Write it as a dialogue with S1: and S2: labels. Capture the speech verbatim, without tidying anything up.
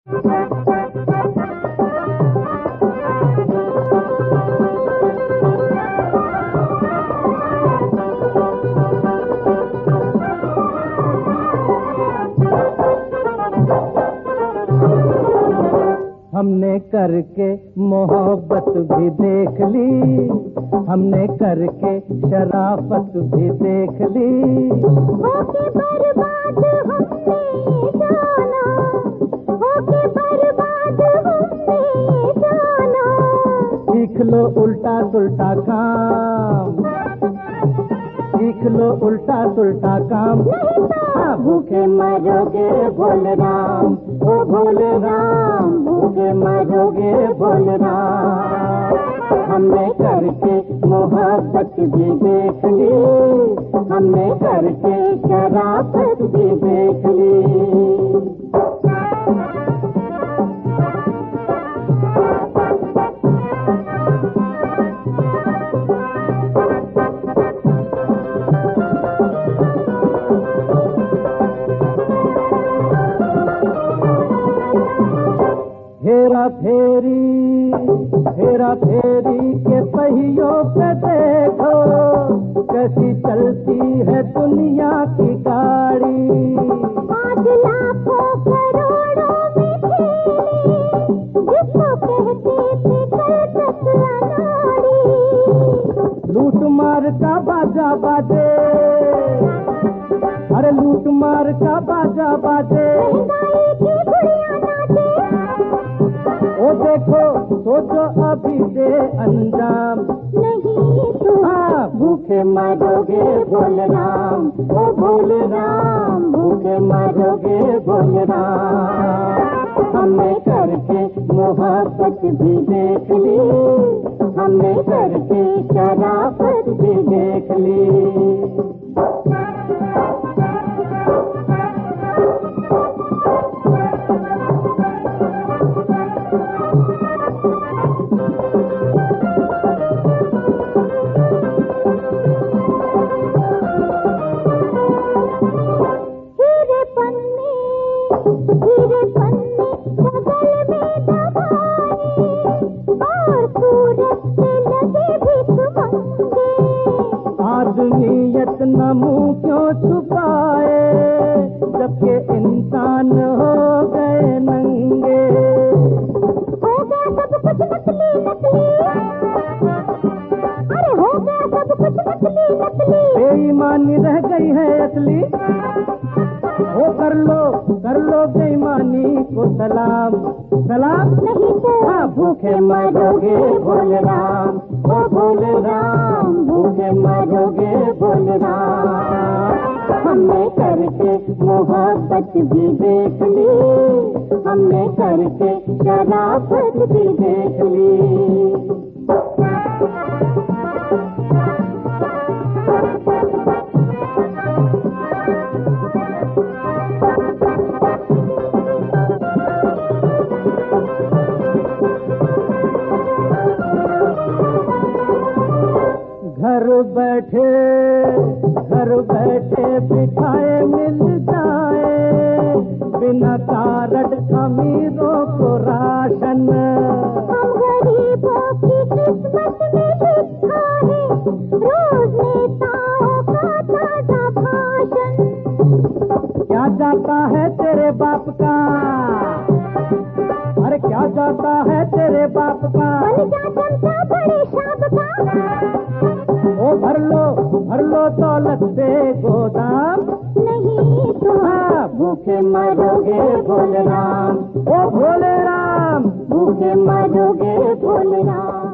S1: हमने करके मोहब्बत भी देख ली, हमने करके शराफत भी देख ली।
S2: होके बर्बाद हमने जाना, होके बर्बाद हमने जाना।
S1: सीख लो उल्टा सुल्टा काम, सीख लो उल्टा सुल्टा काम।
S2: भूखे मरोगे बोल राम, ओ बोल राम, भूखे मरोगे बोल राम। हमने करके मोहब्बत भी देख ली, हमने करके शराफत भी देख ली।
S1: हेरा फेरी, हेरा फेरी के पहियों पे देखो, कैसी चलती है दुनिया की गाड़ी।
S2: आज लाखों करोड़ों में खेली, जिसको कहते थे कलकत्ता नाड़ी।
S1: लूट मार का बाजा बाजे, अरे लूट मार का बाजा बाजे। ओ देखो सोचो अभी से अंजाम
S2: नहीं तो
S1: हाँ।
S2: भूखे मरोगे बोल राम, ओ बोल राम, भूखे मरोगे बोल राम। हमने करके मोहब्बत भी देख ली, हमने करके शराफत भी देख ली। हीरे पन्ने बगल में दबाए, और सूरत से लगे भिख मंगे।
S1: आदमियत न मुंह क्यों छुपाए, जबकि इंसान हो गए नंगे।
S2: हो गया सब कुछ नकली नकली, अरे हो गया सब कुछ नकली नकली।
S1: बेईमानी रह गई है असली, वो कर लो कर लो बेईमानी को सलाम सलाम।
S2: नहीं तो
S1: हाँ।
S2: भूखे मरोगे बोल राम, ओ बोल राम, भूखे मरोगे बोल राम। हमने करके मोहब्बत भी देख ली, हमने करके शराफत भी देख ली।
S1: घर बैठे घर बैठे बिठाए मिल जाए, बिना कार्ड अमीरों को राशन।
S2: हम गरीबों की किस्मत में लिखा है, रोज नेताओं का ताजा भाषण।
S1: क्या जाता है तेरे बाप का, अरे क्या जाता है तेरे बाप का।
S2: बन जा जनता बड़े शाब का,
S1: ओ भर लो भर लो दौलत से गोदाम।
S2: नहीं तो
S1: हाँ।
S2: भूखे मरोगे बोल राम,
S1: ओ भोले राम,
S2: भूखे मरोगे बोल राम।